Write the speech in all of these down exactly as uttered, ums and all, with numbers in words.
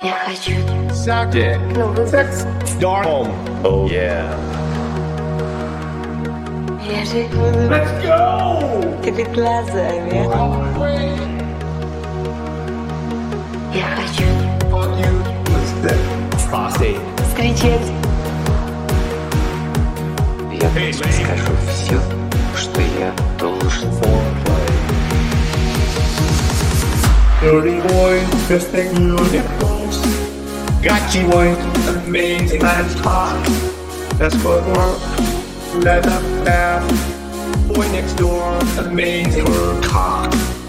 Я хочу Suck dick. новый Sex. Dark home. Oh yeah. Я живу Let's go. перед глазами. Я хочу Fuck you. What's that? Prostate. встречать. Я Hey, тебе man. скажу все, что я должен. Dirty boy, fisting you nipples. Got you one amazing and hot. That's good work. Let up now. Boy next door, amazing work cock.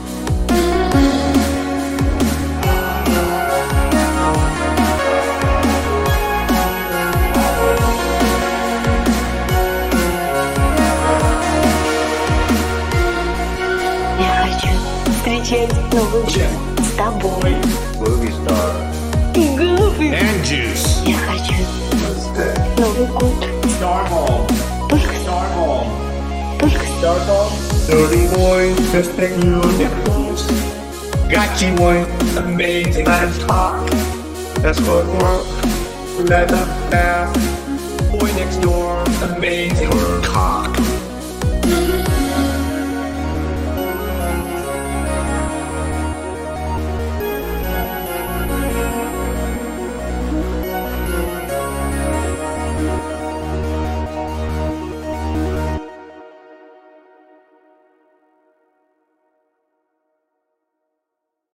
Я хочу встречать Новый год с тобой. Movie star. Ты глупый. And juice. Я хочу What's that? Новый год Star home. только с Star home. только с Star home. Dirty boy, fisting you nipples. Got you one amazing and hot. That's good work. Let up now. Boy next door, amazing work cock.